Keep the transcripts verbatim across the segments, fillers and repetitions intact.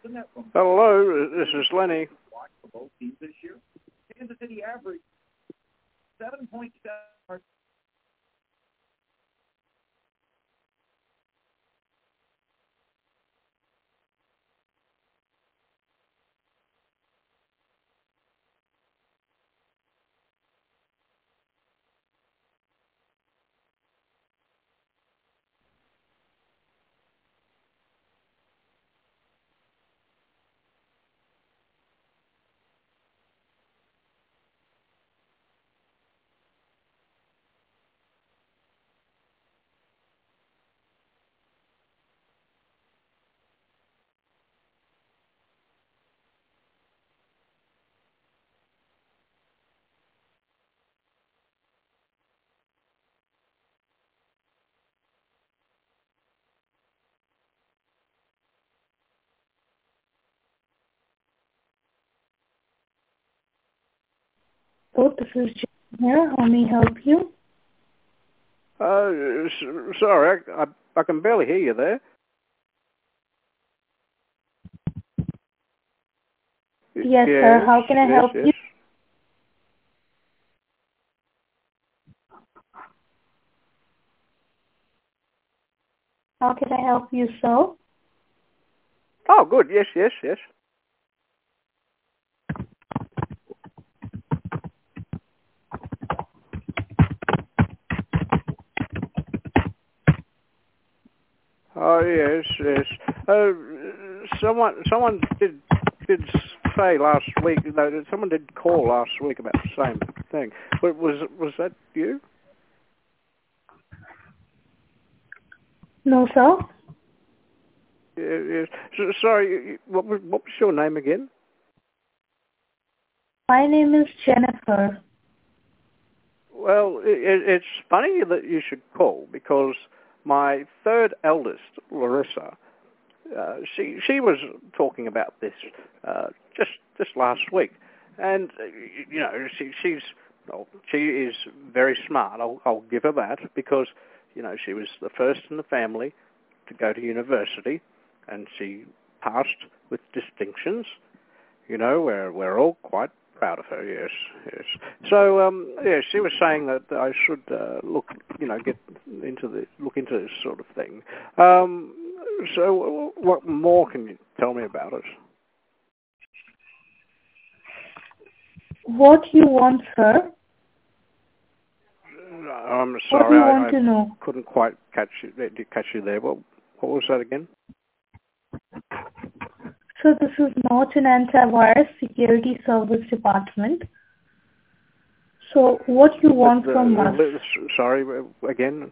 Hello, this is Lenny. Oh, this is Jane here. How may I help you? Uh, s- sorry, I, I, I can barely hear you there. Yes, sir. How can I yes, help yes. you? How can I help you, sir? Oh, good. Yes, yes, yes. Oh, yes, yes. Uh, someone, someone did did say last week. No, someone did call last week about the same thing. But was was that you? No, sir. Yes. yes. So, sorry, what was what was your name again? My name is Jennifer. Well, it, it's funny that you should call because my third eldest, Larissa, uh, she she was talking about this uh, just just last week, and uh, you know she she's well, she is very smart. I'll I'll give her that because you know she was the first in the family to go to university, and she passed with distinctions. You know, we're we're all quite proud of her. Yes, yes. So, um, yeah, she was saying that I should uh, look, you know, get into the look into this sort of thing. Um, so, what more can you tell me about it? What you want, sir? I'm What do sorry, you want I, I to know? couldn't quite catch you. Catch you there. What what was that again? So this is not an antivirus security service department. So what you want But, from us? uh, sorry, again.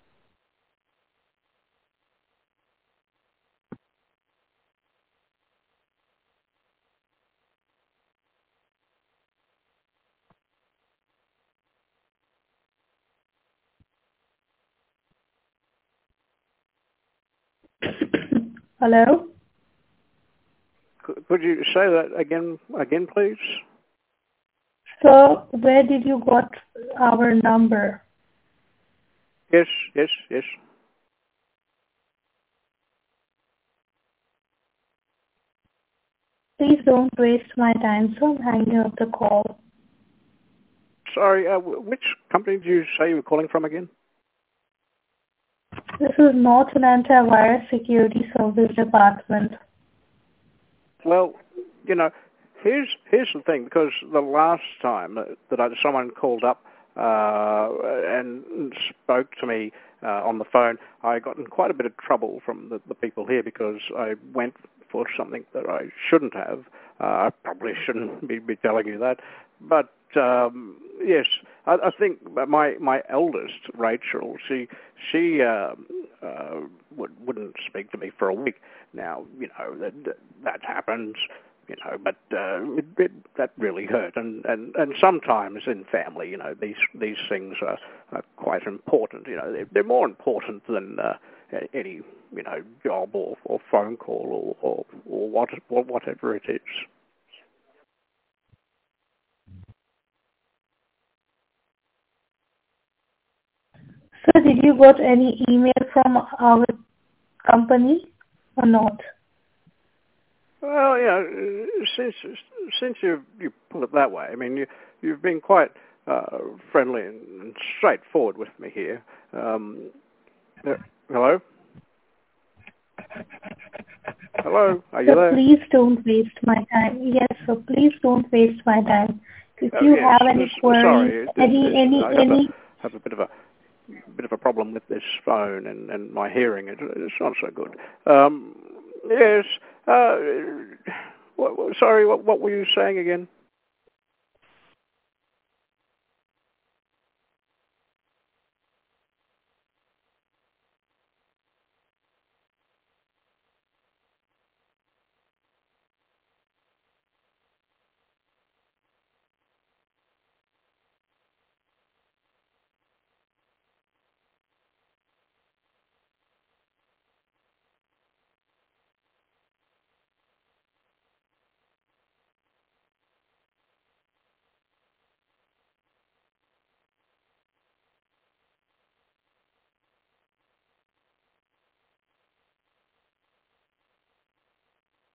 Hello? Could you say that again, again, please? So where did you got our number? Yes, yes, yes. Please don't waste my time, so I'm hanging up the call. Sorry, uh, which company did you say you were calling from again? This is not an antivirus security service department. Well, you know, here's here's the thing. Because the last time that, that I, someone called up uh, and spoke to me uh, on the phone, I got in quite a bit of trouble from the, the people here because I went for something that I shouldn't have. Uh, I probably shouldn't be, be telling you that, but um, yes, I, I think my my eldest Rachel, she she uh, uh, would, wouldn't speak to me for a week. Now, you know, that that happens, you know, but uh, it, it, that really hurt. And, and, and sometimes in family, you know, these these things are, are quite important. You know, they're, they're more important than uh, any, you know, job or, or phone call or, or, or, what, or whatever it is. So did you got any email from our company or not? Well, you know, since since you you put it that way, I mean, you you've been quite uh, friendly and, and straightforward with me here. Um, uh, hello, hello, are you So there? please don't waste my time. Yes, so please don't waste my time. If Oh, you yes, have any s- queries, sorry, this any, is any, I have a any, have a bit of a bit of a problem with this phone and, and my hearing. It, it's not so good. Um, yes. Uh, what, what- sorry, what, what were you saying again?